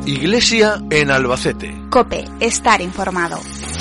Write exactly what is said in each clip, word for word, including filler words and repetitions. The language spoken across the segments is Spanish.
Iglesia en Albacete. COPE, estar informado.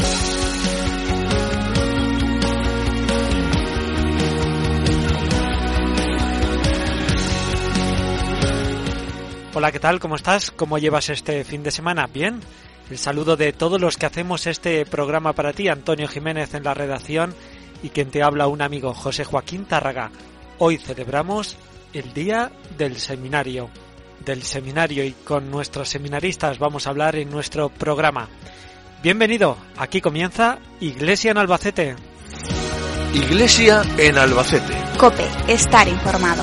Hola, ¿qué tal? ¿Cómo estás? ¿Cómo llevas este fin de semana? ¿Bien? El saludo de todos los que hacemos este programa para ti, Antonio Jiménez en la redacción y quien te habla un amigo, José Joaquín Tárraga. Hoy celebramos el Día del Seminario. Del seminario y con nuestros seminaristas vamos a hablar en nuestro programa. Bienvenido, aquí comienza Iglesia en Albacete. Iglesia en Albacete. COPE, estar informado.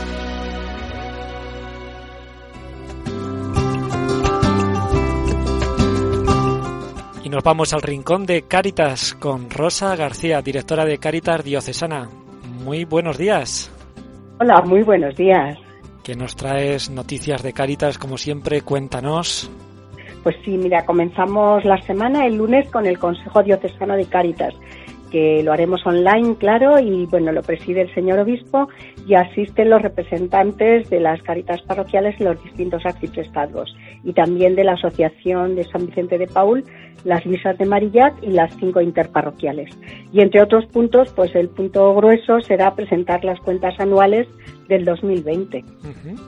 Y nos vamos al rincón de Cáritas con Rosa García, directora de Cáritas Diocesana. Muy buenos días. Hola, muy buenos días. Que nos traes noticias de Cáritas, como siempre, cuéntanos. Pues sí, mira, comenzamos la semana el lunes con el Consejo Diocesano de Cáritas, que lo haremos online, claro, y bueno, lo preside el señor obispo y asisten los representantes de las Cáritas parroquiales en los distintos arciprestados y también de la Asociación de San Vicente de Paúl, las misas de Marillac y las cinco interparroquiales. Y entre otros puntos, pues el punto grueso será presentar las cuentas anuales del dos mil veinte. Uh-huh.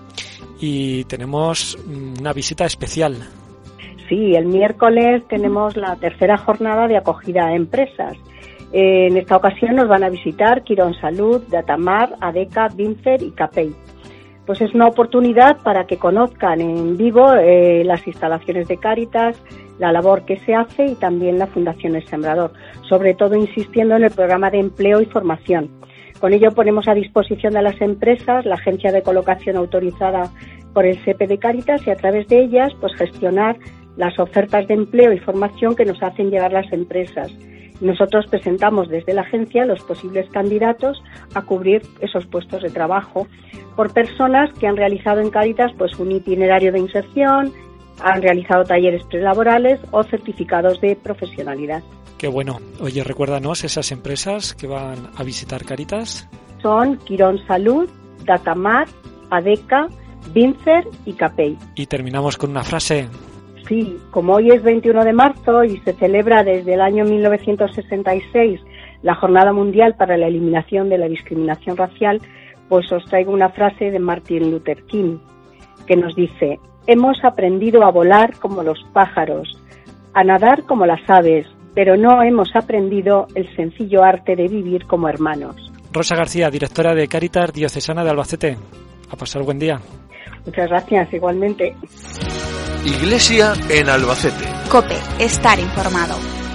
Y tenemos una visita especial. Sí, el miércoles tenemos la tercera jornada de acogida a empresas. Eh, en esta ocasión nos van a visitar Quirón Salud, Datamar, Adeca, Binfer y Capey. Pues es una oportunidad para que conozcan en vivo eh, las instalaciones de Cáritas, la labor que se hace y también la Fundación El Sembrador, sobre todo insistiendo en el programa de empleo y formación. Con ello ponemos a disposición de las empresas la agencia de colocación autorizada por el S E P E de Cáritas y a través de ellas pues gestionar las ofertas de empleo y formación que nos hacen llegar las empresas. Nosotros presentamos desde la agencia los posibles candidatos a cubrir esos puestos de trabajo por personas que han realizado en Cáritas pues un itinerario de inserción, han realizado talleres prelaborales o certificados de profesionalidad. Qué bueno. Oye, recuérdanos esas empresas que van a visitar Cáritas. Son Quirón Salud, Datamar, Adeca, Binfer y Capey. Y terminamos con una frase. Sí, como hoy es veintiuno de marzo y se celebra desde el año mil novecientos sesenta y seis la Jornada Mundial para la Eliminación de la Discriminación Racial, pues os traigo una frase de Martin Luther King que nos dice: hemos aprendido a volar como los pájaros, a nadar como las aves, pero no hemos aprendido el sencillo arte de vivir como hermanos. Rosa García, directora de Cáritas Diocesana de Albacete. A pasar buen día. Muchas gracias, igualmente. Iglesia en Albacete. COPE, estar informado.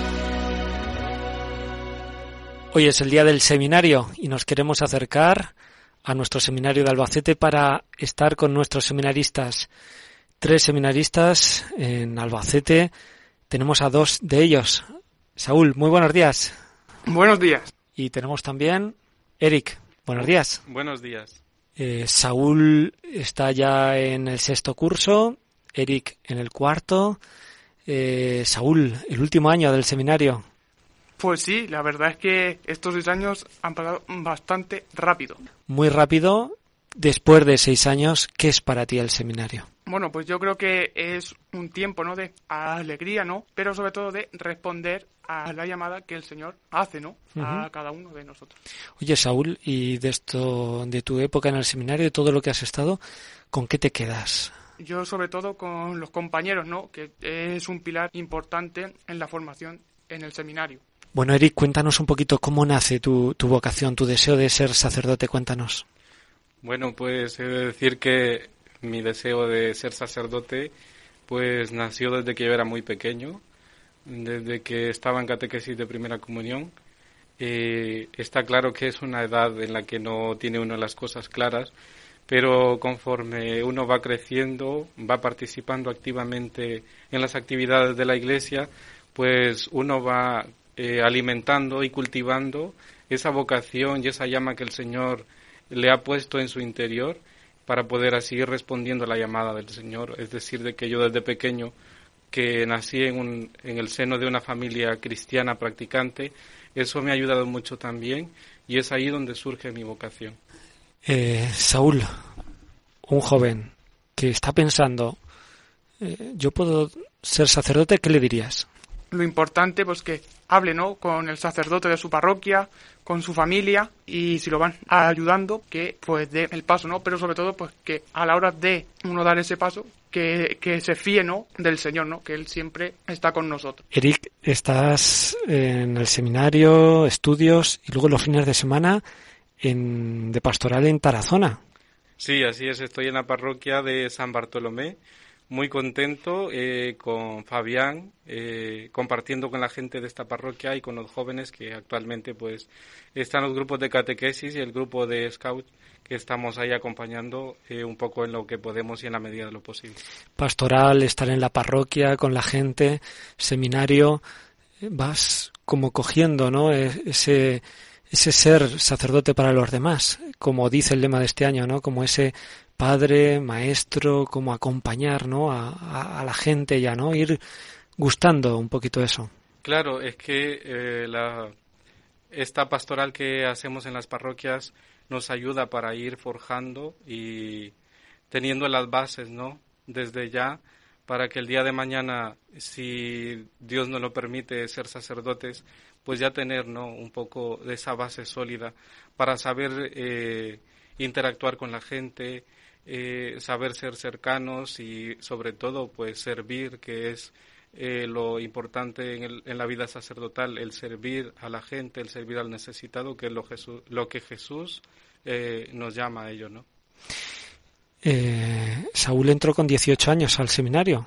Hoy es el día del seminario y nos queremos acercar a nuestro seminario de Albacete para estar con nuestros seminaristas. Tres seminaristas en Albacete. Tenemos a dos de ellos. Saúl, muy buenos días. Buenos días. Y tenemos también Eric. Buenos días. Buenos días. Eh, Saúl está ya en el sexto curso, Eric en el cuarto. Eh, Saúl, el último año del seminario. Pues sí, la verdad es que estos seis años han pasado bastante rápido. Muy rápido. Después de seis años, ¿qué es para ti el seminario? Bueno, pues yo creo que es un tiempo, ¿no?, de alegría, ¿no?, pero sobre todo de responder a la llamada que el Señor hace, ¿no?, a uh-huh. cada uno de nosotros. Oye, Saúl, y de esto, de tu época en el seminario, de todo lo que has estado, ¿con qué te quedas? Yo sobre todo con los compañeros, ¿no?, que es un pilar importante en la formación en el seminario. Bueno, Eric, cuéntanos un poquito cómo nace tu, tu vocación, tu deseo de ser sacerdote, cuéntanos. Bueno, pues he de decir que mi deseo de ser sacerdote pues nació desde que yo era muy pequeño, desde que estaba en catequesis de primera comunión. Eh, está claro que es una edad en la que no tiene uno las cosas claras, pero conforme uno va creciendo, va participando activamente en las actividades de la Iglesia, pues uno va eh, alimentando y cultivando esa vocación y esa llama que el Señor le ha puesto en su interior para poder así ir respondiendo a la llamada del Señor. Es decir, de que yo desde pequeño, que nací en, un, en el seno de una familia cristiana practicante, eso me ha ayudado mucho también y es ahí donde surge mi vocación. Eh, Saúl, un joven que está pensando eh, yo puedo ser sacerdote, ¿qué le dirías? Lo importante, pues que hable, ¿no?, con el sacerdote de su parroquia, con su familia, y si lo van ayudando, que pues dé el paso, ¿no? Pero sobre todo, pues que a la hora de uno dar ese paso, que, que se fíe, ¿no?, del Señor, ¿no?, que Él siempre está con nosotros. Eric, estás en el seminario, estudios, y luego los fines de semana en, de pastoral en Tarazona. Sí, así es, estoy en la parroquia de San Bartolomé, muy contento eh, con Fabián, eh, compartiendo con la gente de esta parroquia y con los jóvenes que actualmente pues están los grupos de catequesis y el grupo de scout, que estamos ahí acompañando eh, un poco en lo que podemos y en la medida de lo posible. Pastoral, estar en la parroquia con la gente, seminario, vas como cogiendo, ¿no?, ese ese ser sacerdote para los demás, como dice el lema de este año, ¿no?, como ese padre, maestro, como acompañar, ¿no?, a, a, a la gente ya, ¿no?, ir gustando un poquito eso. Claro, es que eh, la, esta pastoral que hacemos en las parroquias nos ayuda para ir forjando y teniendo las bases, ¿no?, desde ya, para que el día de mañana, si Dios nos lo permite, ser sacerdotes, pues ya tener, ¿no?, un poco de esa base sólida para saber eh, interactuar con la gente, eh, saber ser cercanos y sobre todo pues servir, que es eh, lo importante en, el, en la vida sacerdotal, el servir a la gente, el servir al necesitado, que es lo, Jesús, lo que Jesús eh, nos llama a ello, ¿no? Eh, Saúl entró con dieciocho años al seminario.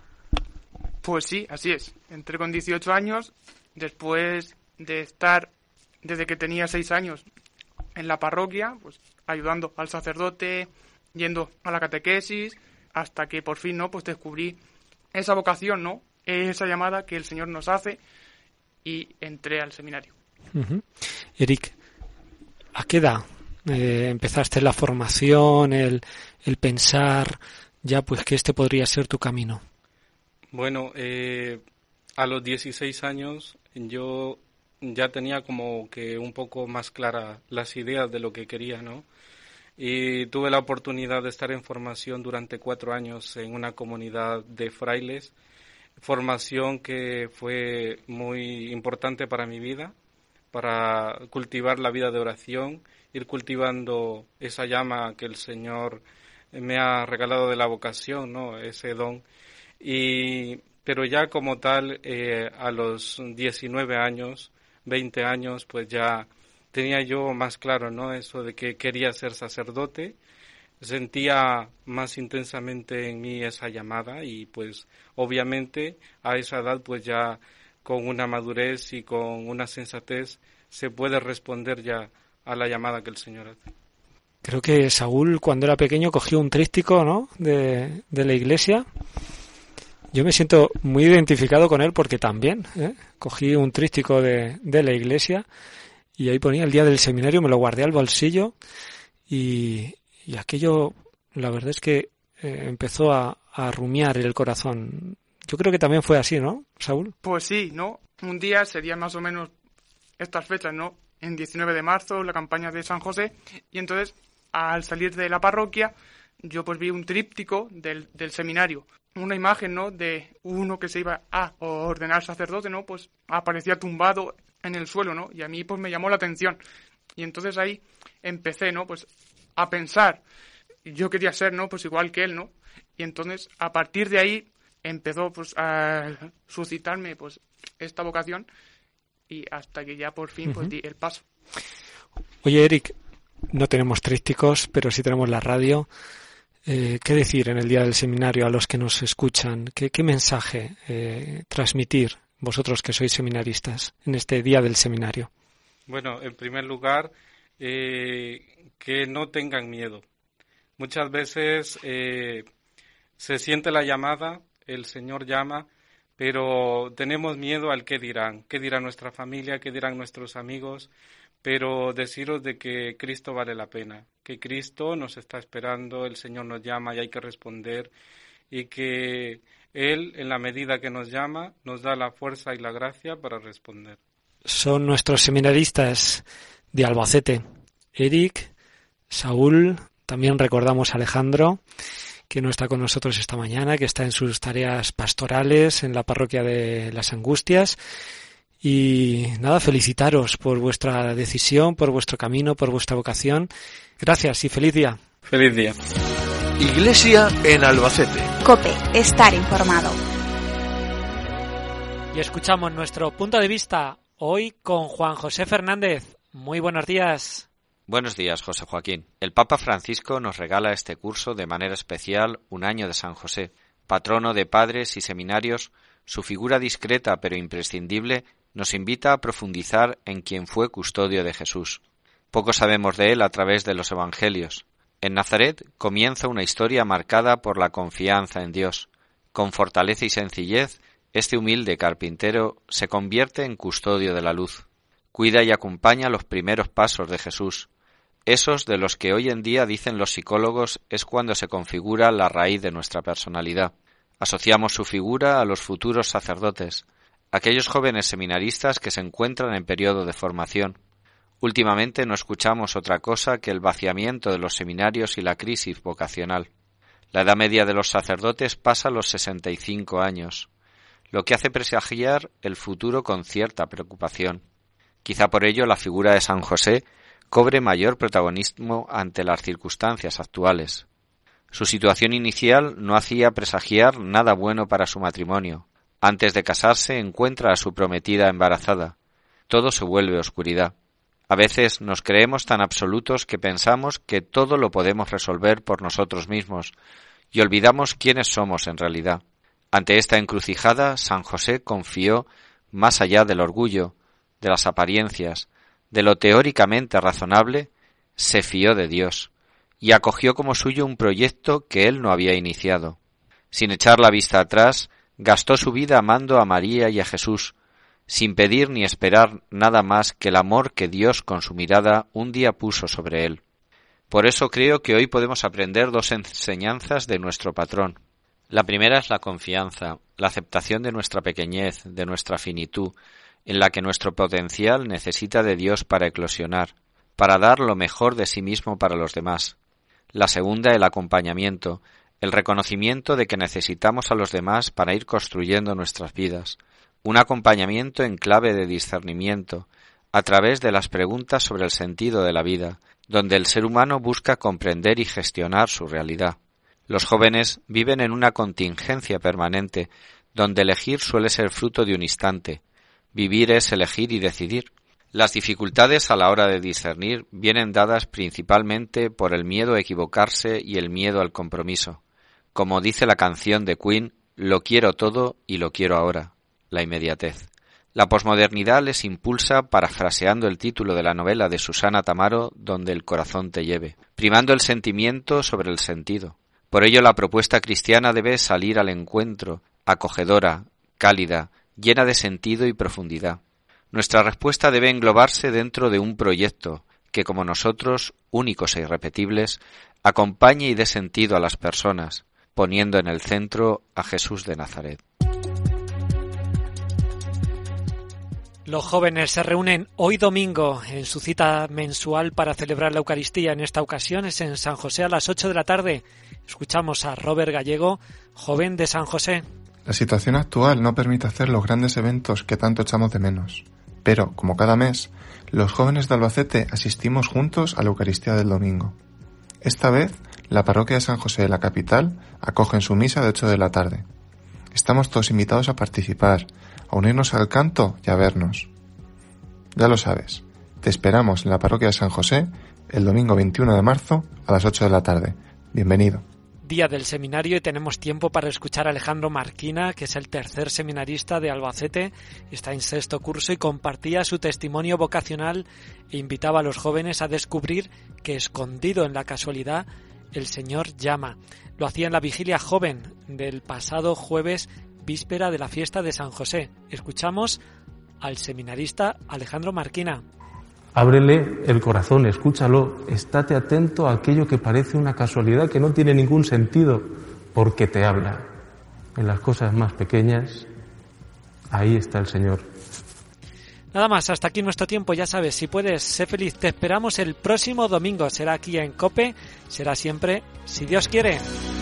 Pues sí, así es. Entré con dieciocho años, después de estar desde que tenía seis años en la parroquia, pues ayudando al sacerdote, yendo a la catequesis, hasta que por fin, ¿no?, pues descubrí esa vocación, ¿no?, esa llamada que el Señor nos hace, y entré al seminario. Uh-huh. Eric, ¿a qué edad eh, empezaste la formación, el, el pensar ya pues que este podría ser tu camino? Bueno, eh, a los dieciséis años yo ya tenía como que un poco más clara las ideas de lo que quería, ¿no? Y tuve la oportunidad de estar en formación durante cuatro años en una comunidad de frailes, formación que fue muy importante para mi vida, para cultivar la vida de oración, ir cultivando esa llama que el Señor me ha regalado de la vocación, ¿no?, ese don. Y pero ya como tal, eh, a los diecinueve años, veinte años, pues ya tenía yo más claro, ¿no?, eso de que quería ser sacerdote. Sentía más intensamente en mí esa llamada y pues obviamente a esa edad pues ya con una madurez y con una sensatez se puede responder ya a la llamada que el Señor hace. Creo que Saúl cuando era pequeño cogió un tríptico, ¿no?, de, de la iglesia. Yo me siento muy identificado con él porque también ¿eh? cogí un tríptico de, de la iglesia y ahí ponía el día del seminario, me lo guardé al bolsillo y, y aquello, la verdad es que eh, empezó a, a rumiar el corazón. Yo creo que también fue así, ¿no, Saúl? Pues sí, ¿no? Un día sería más o menos estas fechas, ¿no? En diecinueve de marzo, la campaña de San José, y entonces al salir de la parroquia yo pues vi un tríptico del, del seminario. Una imagen, ¿no?, de uno que se iba a ordenar sacerdote, ¿no?, pues aparecía tumbado en el suelo, ¿no?, y a mí pues me llamó la atención. Y entonces ahí empecé, ¿no?, pues a pensar. Yo quería ser, ¿no?, pues igual que él, ¿no? Y entonces a partir de ahí empezó pues a suscitarme pues esta vocación y hasta que ya por fin pues di el paso. Oye, Eric, no tenemos trípticos, pero sí tenemos la radio. Eh, ¿Qué decir en el día del seminario a los que nos escuchan? ¿Qué, qué mensaje eh, transmitir vosotros que sois seminaristas en este día del seminario? Bueno, en primer lugar, eh, que no tengan miedo. Muchas veces eh, se siente la llamada, el Señor llama, pero tenemos miedo al qué dirán, qué dirá nuestra familia, qué dirán nuestros amigos, pero deciros de que Cristo vale la pena, que Cristo nos está esperando, el Señor nos llama y hay que responder, y que Él, en la medida que nos llama, nos da la fuerza y la gracia para responder. Son nuestros seminaristas de Albacete, Eric, Saúl, también recordamos a Alejandro, que no está con nosotros esta mañana, que está en sus tareas pastorales en la parroquia de Las Angustias. Y nada, felicitaros por vuestra decisión, por vuestro camino, por vuestra vocación. Gracias y feliz día. Feliz día. Iglesia en Albacete. COPE, estar informado. Y escuchamos nuestro punto de vista hoy con Juan José Fernández. Muy buenos días. Buenos días, José Joaquín. El Papa Francisco nos regala este curso de manera especial un año de San José, patrono de padres y seminarios. Su figura discreta pero imprescindible nos invita a profundizar en quien fue custodio de Jesús. Poco sabemos de él a través de los Evangelios. En Nazaret comienza una historia marcada por la confianza en Dios. Con fortaleza y sencillez, este humilde carpintero se convierte en custodio de la luz. Cuida y acompaña los primeros pasos de Jesús. Esos de los que hoy en día dicen los psicólogos es cuando se configura la raíz de nuestra personalidad. Asociamos su figura a los futuros sacerdotes, aquellos jóvenes seminaristas que se encuentran en periodo de formación. Últimamente no escuchamos otra cosa que el vaciamiento de los seminarios y la crisis vocacional. La edad media de los sacerdotes pasa los sesenta y cinco años, lo que hace presagiar el futuro con cierta preocupación. Quizá por ello la figura de San José cobre mayor protagonismo ante las circunstancias actuales. Su situación inicial no hacía presagiar nada bueno para su matrimonio. Antes de casarse encuentra a su prometida embarazada. Todo se vuelve oscuridad. A veces nos creemos tan absolutos que pensamos que todo lo podemos resolver por nosotros mismos y olvidamos quiénes somos en realidad. Ante esta encrucijada, San José confió más allá del orgullo, de las apariencias, de lo teóricamente razonable, se fió de Dios y acogió como suyo un proyecto que él no había iniciado. Sin echar la vista atrás, gastó su vida amando a María y a Jesús, sin pedir ni esperar nada más que el amor que Dios con su mirada un día puso sobre él. Por eso creo que hoy podemos aprender dos enseñanzas de nuestro patrón. La primera es la confianza, la aceptación de nuestra pequeñez, de nuestra finitud, en la que nuestro potencial necesita de Dios para eclosionar, para dar lo mejor de sí mismo para los demás. La segunda, el acompañamiento, el reconocimiento de que necesitamos a los demás para ir construyendo nuestras vidas. Un acompañamiento en clave de discernimiento, a través de las preguntas sobre el sentido de la vida, donde el ser humano busca comprender y gestionar su realidad. Los jóvenes viven en una contingencia permanente, donde elegir suele ser fruto de un instante. Vivir es elegir y decidir. Las dificultades a la hora de discernir vienen dadas principalmente por el miedo a equivocarse y el miedo al compromiso. Como dice la canción de Queen, lo quiero todo y lo quiero ahora. La inmediatez. La posmodernidad les impulsa parafraseando el título de la novela de Susana Tamaro, Donde el corazón te lleve, primando el sentimiento sobre el sentido. Por ello la propuesta cristiana debe salir al encuentro, acogedora, cálida, llena de sentido y profundidad. Nuestra respuesta debe englobarse dentro de un proyecto que, como nosotros, únicos e irrepetibles, acompañe y dé sentido a las personas, poniendo en el centro a Jesús de Nazaret. Los jóvenes se reúnen hoy domingo en su cita mensual para celebrar la Eucaristía. En esta ocasión es en San José a las ocho de la tarde. Escuchamos a Robert Gallego, joven de San José. La situación actual no permite hacer los grandes eventos que tanto echamos de menos. Pero, como cada mes, los jóvenes de Albacete asistimos juntos a la Eucaristía del domingo. Esta vez, la parroquia de San José de la capital acoge en su misa de ocho de la tarde. Estamos todos invitados a participar, a unirnos al canto y a vernos. Ya lo sabes, te esperamos en la parroquia de San José el domingo veintiuno de marzo a las ocho de la tarde. Bienvenido. Día del seminario y tenemos tiempo para escuchar a Alejandro Marquina, que es el tercer seminarista de Albacete, está en sexto curso y compartía su testimonio vocacional e invitaba a los jóvenes a descubrir que escondido en la casualidad el Señor llama. Lo hacía en la vigilia joven del pasado jueves, víspera de la fiesta de San José. Escuchamos al seminarista Alejandro Marquina. Ábrele el corazón, escúchalo, estate atento a aquello que parece una casualidad que no tiene ningún sentido, porque te habla. En las cosas más pequeñas, ahí está el Señor. Nada más, hasta aquí nuestro tiempo, ya sabes, si puedes, sé feliz, te esperamos el próximo domingo, será aquí en COPE, será siempre, si Dios quiere.